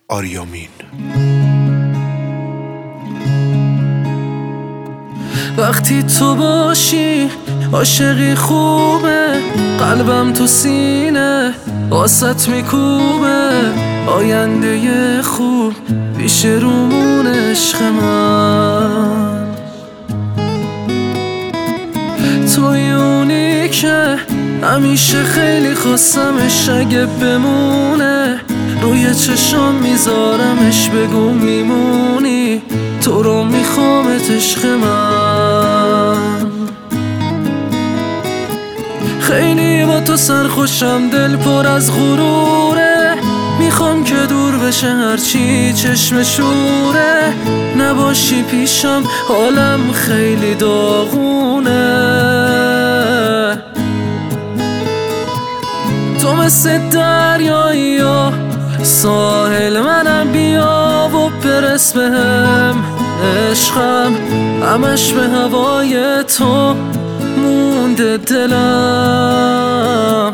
آریامین. وقتی تو باشی عاشقی خوبه، قلبم تو سینه واسط میکوبه. آینده خوب پیش رومون عشق من، توی اونی که همیشه خیلی خواستمش. اگه بمونه روی چشام میذارمش، بگو میمونی تو رو میخوامت عشق من. خیلی با تو سرخوشم، دل پر از غروره. میخوام که دور بشه هرچی چشم شوره. نباشی پیشم حالم خیلی داغونه. تو مثل دریایی یا ساحل، منم بیا و برس بهم. عشقم همش به هوای تو مونده دلم.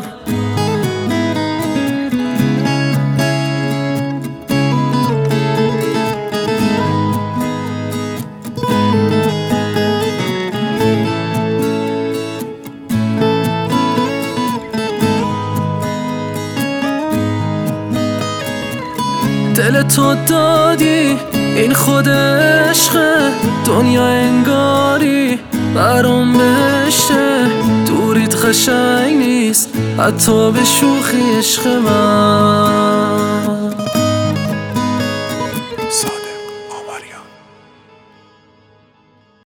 دل تو دادی این خود عشقه، دنیا انگاری برام بهشته. دوریت قشنگ نیست حتی به شوخی عشق من.